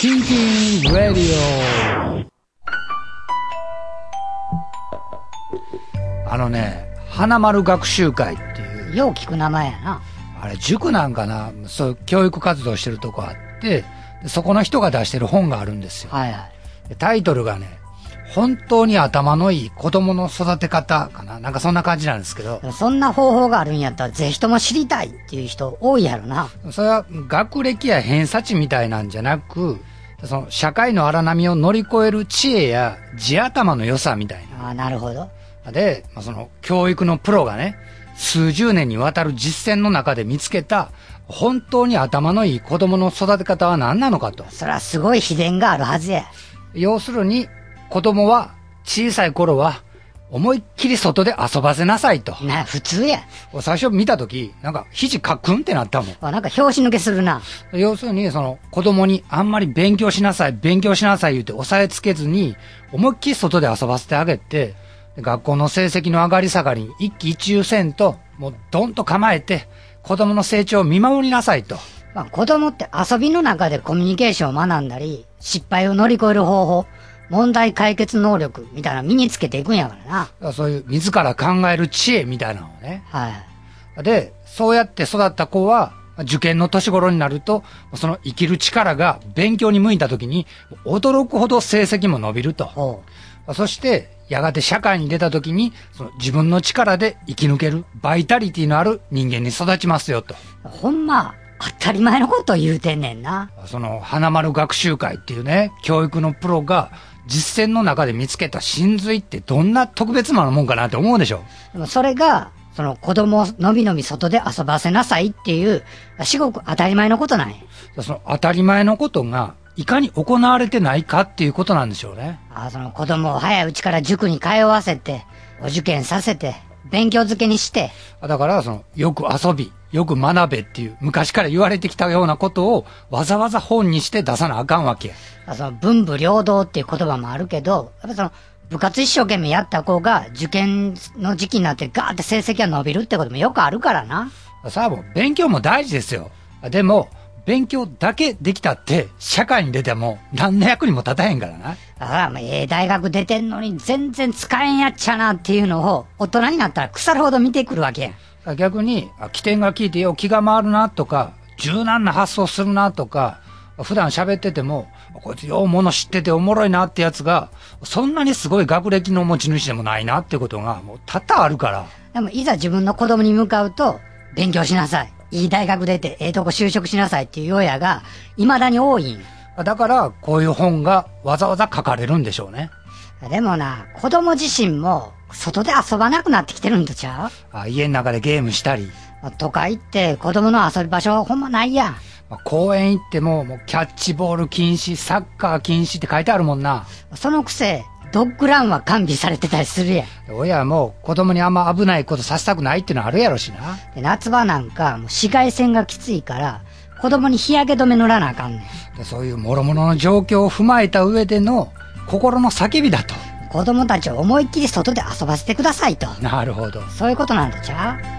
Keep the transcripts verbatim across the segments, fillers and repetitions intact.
Thinking Radio。 あのね、花丸学習会っていうよう聞く名前やな。 あれ塾なんかな、そういう教育活動してるとこあって、そこの人が出してる本があるんですよ。 はいはい。 タイトルがね、本当に頭のいい子供の育て方かな、なんかそんな感じなんですけど。 そんな方法があるんやったらぜひとも知りたいっていう人多いやろな。 それは学歴や偏差値みたいなんじゃなく、その社会の荒波を乗り越える知恵や地頭の良さみたいな。 ああ、なるほど。 で、まあ、その教育のプロがね、数十年にわたる実践の中で見つけた本当に頭のいい子供の育て方は何なのかと。 そりゃすごい秘伝があるはずや。 要するに子供は小さい頃は思いっきり外で遊ばせなさいと。 な、普通や。 最初見たとき、なんか肘カクンってなったもん。 あ、なんか拍子抜けするな。 要するにその子供にあんまり勉強しなさい勉強しなさい言って押さえつけずに思いっきり外で遊ばせてあげて、学校の成績の上がり下がりに一喜一憂せんと、もうドンと構えて子供の成長を見守りなさいと。 まあ、子供って遊びの中でコミュニケーションを学んだり、失敗を乗り越える方法、問題解決能力みたいなの身につけていくんやからな。そういう自ら考える知恵みたいなのをね。 はい。 で、そうやって育った子は受験の年頃になると、その生きる力が勉強に向いた時に驚くほど成績も伸びると。そしてやがて社会に出た時にその自分の力で生き抜けるバイタリティのある人間に育ちますよと。 ほんま当たり前のことを言うてんねんな。 その花丸学習会っていうね、教育のプロが実践の中で見つけた真髄ってどんな特別なもんかなって思うでしょ。 でもそれがその子供をのびのび外で遊ばせなさいっていう至極当たり前のことなんや。 その当たり前のことがいかに行われてないかっていうことなんでしょうね。 ああ、その子供を早いうちから塾に通わせてお受験させて勉強漬けにして。 だからそのよく遊びよく学べっていう昔から言われてきたようなことをわざわざ本にして出さなあかんわけや。 その文武両道っていう言葉もあるけど、やっぱその部活一生懸命やった子が受験の時期になってガーって成績が伸びるってこともよくあるからな。 さあもう勉強も大事ですよ。でも勉強だけできたって社会に出ても何の役にも立たへんからな。 ああ、まあ、ええ大学出てんのに全然使えんやっちゃなっていうのを大人になったら腐るほど見てくるわけや。 逆に起点が効いてよ気が回るなとか柔軟な発想するなとか、普段喋っててもこいつよう物知ってておもろいなってやつがそんなにすごい学歴の持ち主でもないなってことがもう多々あるから。 でもいざ自分の子供に向かうと勉強しなさい、いい大学出てええとこ就職しなさいっていう親が未だに多いんや。 だからこういう本がわざわざ書かれるんでしょうね。 でもな、子供自身も外で遊ばなくなってきてるんとちゃう？あ、家の中でゲームしたり。 都会って子供の遊び場所ほんまないやん。 公園行っても、もうキャッチボール禁止、サッカー禁止って書いてあるもんな。 そのくせドッグランは完備されてたりするやん。 親も子供にあんま危ないことさせたくないっていうのあるやろしな。 で夏場なんかもう紫外線がきついから子供に日焼け止め塗らなあかんねん。 でそういう諸々の状況を踏まえた上での心の叫びだと。 子供たちを思いっきり外で遊ばせてくださいと。 なるほど。 そういうことなんとちゃう？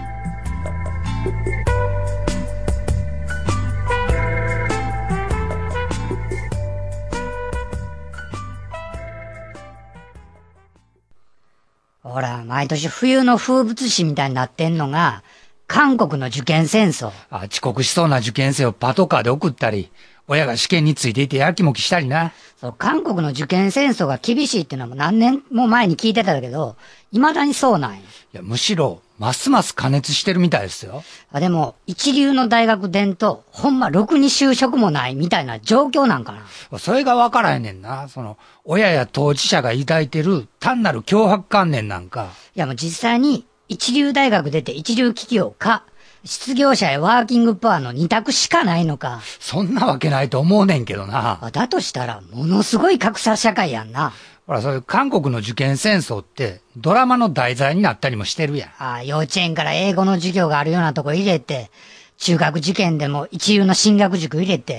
ほら、毎年冬の風物詩みたいになってんのが、韓国の受験戦争。 あ、遅刻しそうな受験生をパトカーで送ったり、親が試験についていてやきもきしたりな。 そう、韓国の受験戦争が厳しいっていうのも何年も前に聞いてたけど、未だにそうなんや。いや、むしろ、ますます加熱してるみたいですよ。 あ、でも、一流の大学出んと、ほんまろくに就職もないみたいな状況なんかな。それがわからへんねんな。その、親や当事者が抱いてる単なる脅迫観念なんか。 いやもう実際に、一流大学出て一流企業か、失業者やワーキングプアの二択しかないのか。 そんなわけないと思うねんけどな。 だとしたら、ものすごい格差社会やんな。 ほら、そういう韓国の受験戦争ってドラマの題材になったりもしてるやん。 ああ、幼稚園から英語の授業があるようなとこ入れて、中学受験でも一流の進学塾入れて、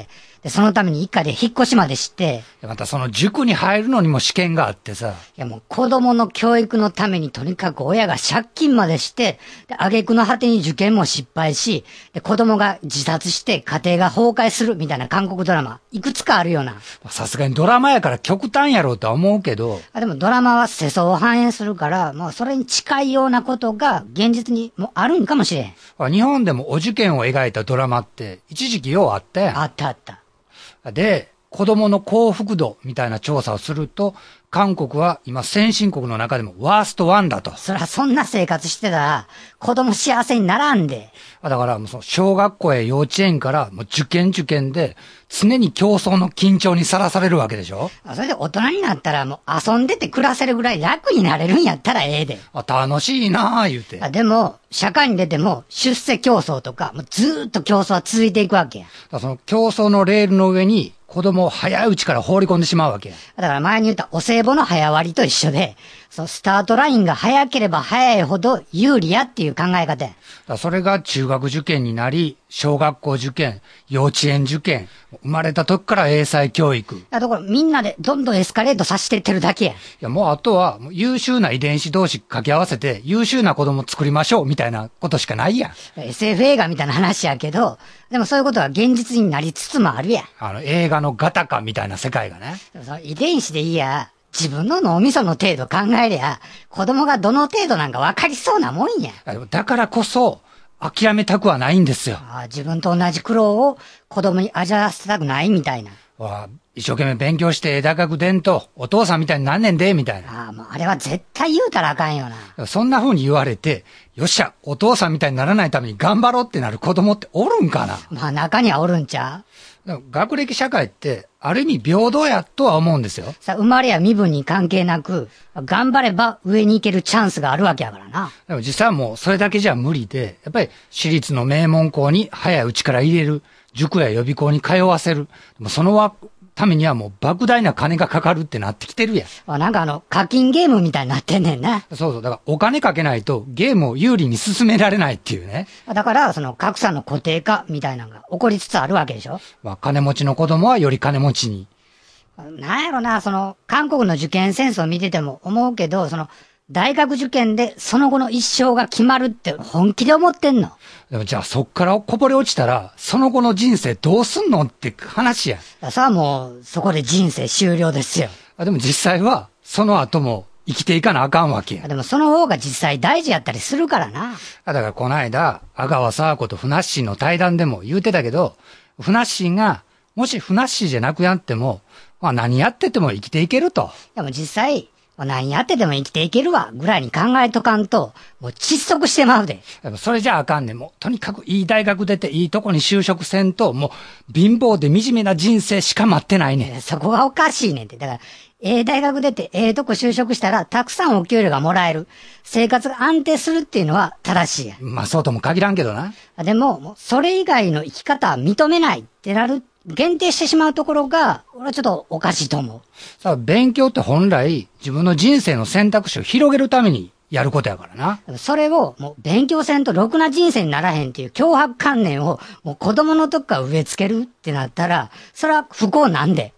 で、そのために一家で引っ越しまでして。 またその塾に入るのにも試験があってさ。 いやもう子供の教育のためにとにかく親が借金までして、で、挙句の果てに受験も失敗し、で、子供が自殺して家庭が崩壊するみたいな韓国ドラマ、いくつかあるような。 さすがにドラマやから極端やろうとは思うけど。 あでもドラマは世相を反映するから、もうそれに近いようなことが現実にもあるんかもしれん。 日本でもお受験を描いたドラマって一時期ようあったやん。 あったあった。 で、子供の幸福度みたいな調査をすると、韓国は今先進国の中でもワーストワンだと。 そらそんな生活してたら、子供幸せにならんで。 だからもうその小学校や幼稚園からもう受験受験で常に競争の緊張にさらされるわけでしょ。 それで大人になったらもう遊んでて暮らせるぐらい楽になれるんやったらええで。 あ、楽しいなぁ言うて。 でも、社会に出ても出世競争とか、もうずーっと競争は続いていくわけや。 だその競争のレールの上に子供を早いうちから放り込んでしまうわけや。 だから前に言ったお歳暮の早割りと一緒で、そのスタートラインが早ければ早いほど有利やっていう考え方や。 だそれが中学受験になり、小学校受験、幼稚園受験、生まれた時から英才教育。 だからみんなでどんどんエスカレートさせてってるだけや。いやもうあとはもう優秀な遺伝子同士掛け合わせて優秀な子供作りましょうみたいなことしかないやん。 エスエフ 映画みたいな話やけど、でもそういうことは現実になりつつもあるやん。 あの映画のガタカみたいな世界がね。 でもその遺伝子でいいや。自分の脳みその程度考えりゃ、子供がどの程度なんか分かりそうなもんや。 だからこそ、諦めたくはないんですよ。 ああ、自分と同じ苦労を子供に味わわせたくないみたいな。 わあ、一生懸命勉強して大学出んと、お父さんみたいになんねんで、みたいな。 ああ、もうあれは絶対言うたらあかんよな。そんな風に言われて、よっしゃ、お父さんみたいにならないために頑張ろうってなる子供っておるんかな。 まあ中にはおるんちゃう学歴社会って、ある意味平等やとは思うんですよ。 さあ、生まれや身分に関係なく、頑張れば上に行けるチャンスがあるわけやからな。 でも実際はもうそれだけじゃ無理で、やっぱり私立の名門校に早いうちから入れる、塾や予備校に通わせる。もうそのためにはもう莫大な金がかかるってなってきてるやん。 なんかあの、課金ゲームみたいになってんねんな。 そうそう。だからお金かけないとゲームを有利に進められないっていうね。 だから、その格差の固定化みたいなのが起こりつつあるわけでしょ。 まあ金持ちの子供はより金持ちに。 なんやろな、その、韓国の受験戦争を見てても思うけど、その、大学受験でその後の一生が決まるって本気で思ってんの？ でもじゃあそっからこぼれ落ちたら、その後の人生どうすんのって話や。 さあもう、そこで人生終了ですよ。 あでも実際は、その後も生きていかなあかんわけや。 でもその方が実際大事やったりするからな。 だからこの間、阿川佐和子とふなっしーの対談でも言うてたけど、ふなっしーが、もしふなっしーじゃなくやっても、まあ何やってても生きていけると。 でも実際、何やってても生きていけるわ、ぐらいに考えとかんと、もう窒息してまうで。 それじゃあかんねん。もう、とにかくいい大学出ていいとこに就職せんと、もう、貧乏で惨めな人生しか待ってないねん。 そこがおかしいねんって。だから、ええ大学出てええとこ就職したら、たくさんお給料がもらえる。生活が安定するっていうのは正しいや。 まあそうとも限らんけどな。 でも、もうそれ以外の生き方は認めないってなる。限定してしまうところが、俺はちょっとおかしいと思う。 さあ、勉強って本来、自分の人生の選択肢を広げるためにやることやからな。 それを、もう勉強せんとろくな人生にならへんっていう脅迫観念を、もう子供の時から植え付けるってなったら、それは不幸なんで。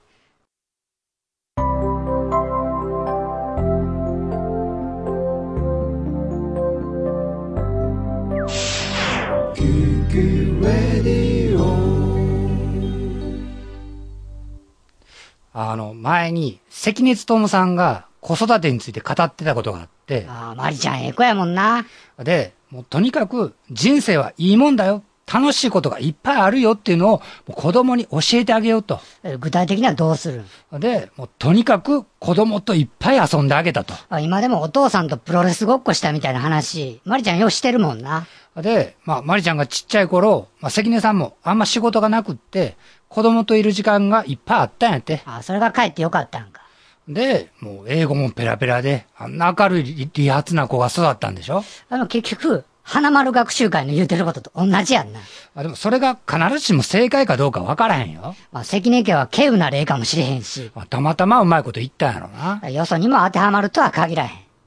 あの、前に、関根勤さんが子育てについて語ってたことがあって。 ああ、まりちゃんええ子やもんな。 で、もうとにかく人生はいいもんだよ。楽しいことがいっぱいあるよっていうのをもう子供に教えてあげようと。 具体的にはどうする？ で、もうとにかく子供といっぱい遊んであげたと。 あ、今でもお父さんとプロレスごっこしたみたいな話、まりちゃんようしてるもんな。 で、まあ、まりちゃんがちっちゃい頃、まあ、関根さんもあんま仕事がなくって、子供といる時間がいっぱいあったんやって。 あ、それが帰ってよかったんか。 で、もう英語もペラペラで、あんな明るい利発な子が育ったんでしょ？ あの結局、花丸学習会の言うてることと同じやんな。 あでもそれが必ずしも正解かどうかわからへんよ。 まあ、関根家は稀有な例かもしれへんし。 まあ、たまたまうまいこと言ったんやろな。 よそにも当てはまるとは限らへん。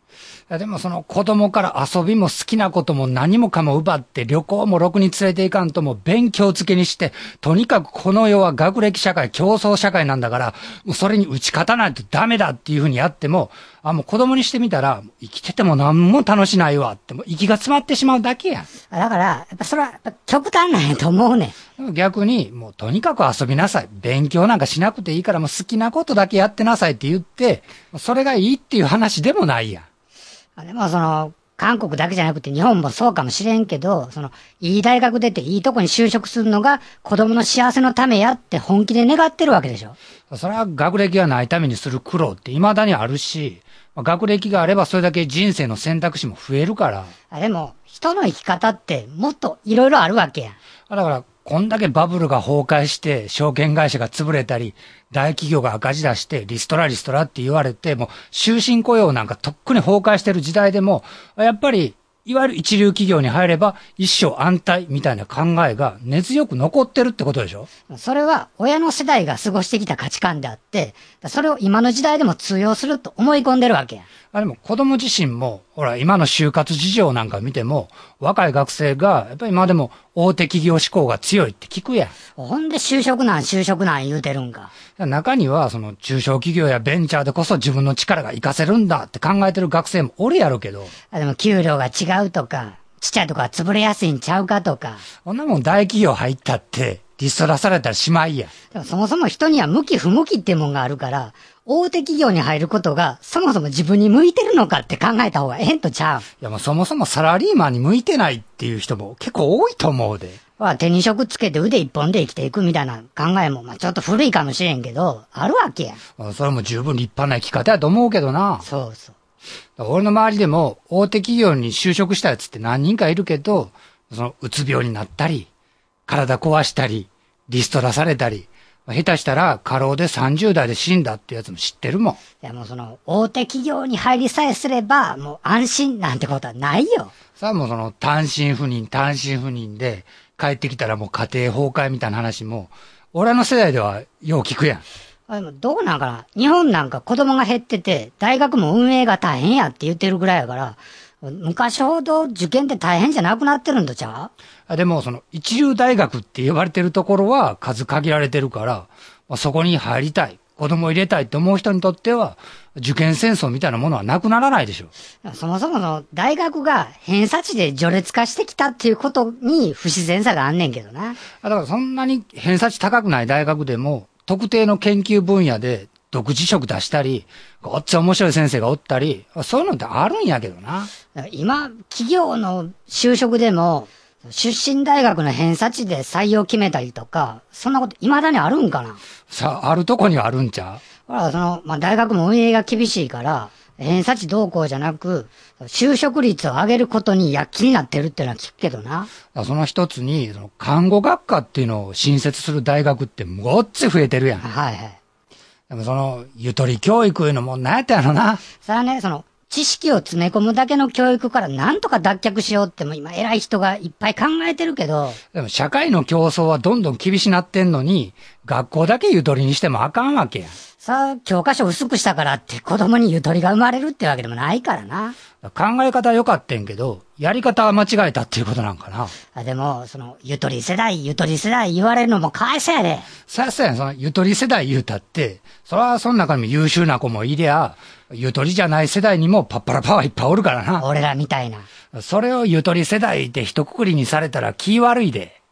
やでもその子供から遊びも好きなことも何もかも奪って旅行もろくに連れて行かんとも勉強付けにして、とにかくこの世は学歴社会、競争社会なんだから、もうそれに打ち勝たないとダメだっていうふうにやっても、あ、もう子供にしてみたら、生きてても何も楽しないわって、もう息が詰まってしまうだけやん。 だから、やっぱそれはやっぱ極端なんやと思うねん。逆に、もうとにかく遊びなさい。勉強なんかしなくていいからもう好きなことだけやってなさいって言って、それがいいっていう話でもないやん。 でもその、韓国だけじゃなくて日本もそうかもしれんけど、その、いい大学出ていいとこに就職するのが子供の幸せのためやって本気で願ってるわけでしょ。 それは学歴がないためにする苦労って未だにあるし、学歴があればそれだけ人生の選択肢も増えるから。 あでも、人の生き方ってもっといろいろあるわけや。 だから、こんだけバブルが崩壊して、証券会社が潰れたり、大企業が赤字出して、リストラリストラって言われて、もう終身雇用なんかとっくに崩壊してる時代でも、やっぱり、いわゆる一流企業に入れば一生安泰みたいな考えが根強く残ってるってことでしょ？ それは親の世代が過ごしてきた価値観であって、それを今の時代でも通用すると思い込んでるわけや。 あでも子供自身も、ほら今の就活事情なんか見ても、若い学生がやっぱり今でも大手企業志向が強いって聞くやん。 ほんで就職なん就職なん言うてるんか。 中にはその中小企業やベンチャーでこそ自分の力が活かせるんだって考えてる学生もおるやろけど。 あでも給料が違うとか、ちっちゃいとこは潰れやすいんちゃうかとか。 そんなもん大企業入ったって、リストラされたらしまいや。 でもそもそも人には向き不向きってもんがあるから、大手企業に入ることがそもそも自分に向いてるのかって考えた方がええんとちゃう。いやもうそもそもサラリーマンに向いてないっていう人も結構多いと思うで。 手に職つけて腕一本で生きていくみたいな考えも、まあちょっと古いかもしれんけど、あるわけや。 それも十分立派な生き方やと思うけどな。 そうそう。 俺の周りでも大手企業に就職したやつって何人かいるけど、そのうつ病になったり、体壊したり、リストラされたり、下手したら過労でさんじゅう代で死んだってやつも知ってるもん。いやもうその大手企業に入りさえすればもう安心なんてことはないよ。 さあもうその単身赴任単身赴任で帰ってきたらもう家庭崩壊みたいな話も、俺の世代ではよう聞くやん。 あでもどうなんかな、日本なんか子供が減ってて大学も運営が大変やって言ってるぐらいやから、昔ほど受験って大変じゃなくなってるんとちゃう？でもその一流大学って呼ばれてるところは数限られてるから、まあ、そこに入りたい、子供入れたいって思う人にとっては受験戦争みたいなものはなくならないでしょ。 そもそもの大学が偏差値で序列化してきたっていうことに不自然さがあんねんけどな。 だからそんなに偏差値高くない大学でも特定の研究分野で独自職出したり、ごっつ面白い先生がおったり、そういうのってあるんやけどな。 今、企業の就職でも、出身大学の偏差値で採用決めたりとか、そんなこと未だにあるんかな？ さあ、あるとこにはあるんちゃう？ほら、その、まあ、大学も運営が厳しいから、偏差値どうこうじゃなく、就職率を上げることに躍起になってるっていうのは聞くけどな。 その一つに、その看護学科っていうのを新設する大学ってごっつ増えてるやん。 はいはい。 でもその、ゆとり教育いうのも何やったんやろな。 それはね、その、知識を詰め込むだけの教育からなんとか脱却しようっても今偉い人がいっぱい考えてるけど。 でも社会の競争はどんどん厳しなってんのに、学校だけゆとりにしてもあかんわけやん。 さあ、教科書薄くしたからって子供にゆとりが生まれるってわけでもないからな。 考え方は良かったんけど、やり方は間違えたっていうことなんかな。 あでも、その、ゆとり世代、ゆとり世代言われるのもかわいそうやで。 そうやそうやん、そのゆとり世代言うたって、それはその中にも優秀な子もいりゃ、ゆとりじゃない世代にもパッパラパワーいっぱいおるからな。 俺らみたいな。 それをゆとり世代って一括りにされたら気悪いで。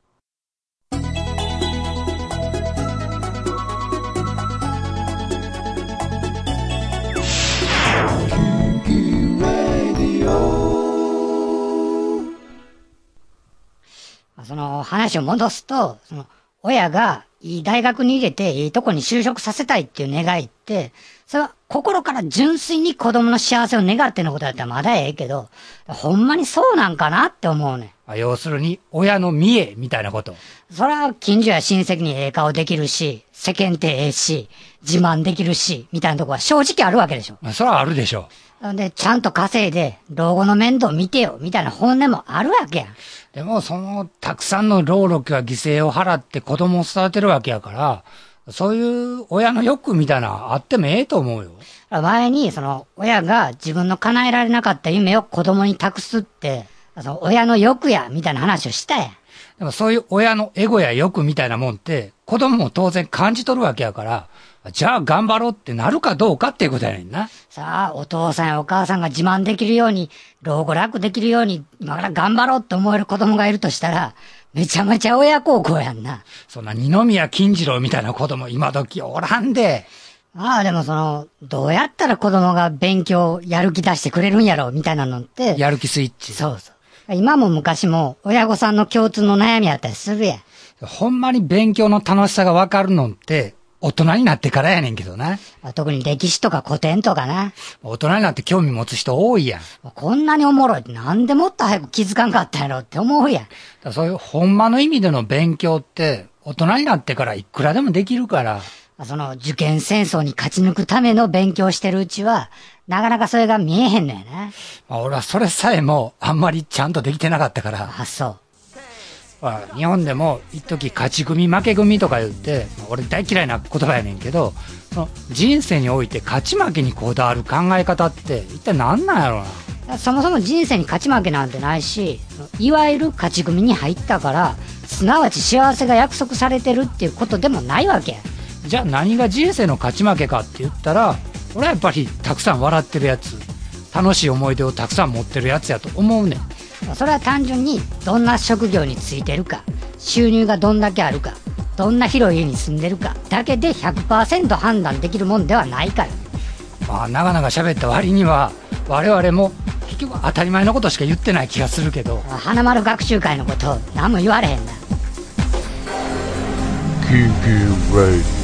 その話を戻すと、その親がいい大学に入れていいとこに就職させたいっていう願いって、それは心から純粋に子供の幸せを願ってのことだったらまだええけど、ほんまにそうなんかなって思うねん。要するに親の見栄みたいなこと。 それは近所や親戚にええ顔できるし、世間ってええし、自慢できるし、みたいなとこは正直あるわけでしょ。 それはあるでしょ。 で、ちゃんと稼いで、老後の面倒見てよ、みたいな本音もあるわけやん。 でも、その、たくさんの労力や犠牲を払って子供を育てるわけやから、 そういう親の欲みたいなあってもええと思うよ。 前に、その、親が自分の叶えられなかった夢を子供に託すって、その、親の欲や、みたいな話をしたやん。 でもそういう親のエゴや欲みたいなもんって、子供も当然感じ取るわけやから、じゃあ頑張ろうってなるかどうかっていうことやねんな。 さあ、お父さんやお母さんが自慢できるように、老後楽できるように、今から頑張ろうって思える子供がいるとしたら、めちゃめちゃ親孝行やんな。 そんな二宮金次郎みたいな子供今時おらんで。 ああ、でもその、どうやったら子供が勉強やる気出してくれるんやろ、みたいなのって。 やる気スイッチ。 そうそう。今も昔も親御さんの共通の悩みやったりするやん。 ほんまに勉強の楽しさがわかるのって、大人になってからやねんけどな。 特に歴史とか古典とかな。 大人になって興味持つ人多いやん。 こんなにおもろいってなんでもっと早く気づかんかったやろって思うやん。 だそういうほんまの意味での勉強って、大人になってからいくらでもできるから。 その受験戦争に勝ち抜くための勉強してるうちは、なかなかそれが見えへんのやな。 まあ、俺はそれさえもあんまりちゃんとできてなかったから。 あ、そう。 まあ、日本でも一時勝ち組負け組とか言って、まあ、俺大嫌いな言葉やねんけど、その人生において勝ち負けにこだわる考え方って一体何なんやろうな。 そもそも人生に勝ち負けなんてないし、いわゆる勝ち組に入ったから、すなわち幸せが約束されてるっていうことでもないわけ。 じゃあ何が人生の勝ち負けかって言ったら、俺はやっぱりたくさん笑ってるやつ、楽しい思い出をたくさん持ってるやつやと思うねん。 それは単純にどんな職業についてるか、収入がどんだけあるか、どんな広い家に住んでるかだけで ひゃくパーセント 判断できるもんではないから。 まあ長々喋った割には我々も結局当たり前のことしか言ってない気がするけど。 花丸学習会のこと何も言われへんな。 キューキューライ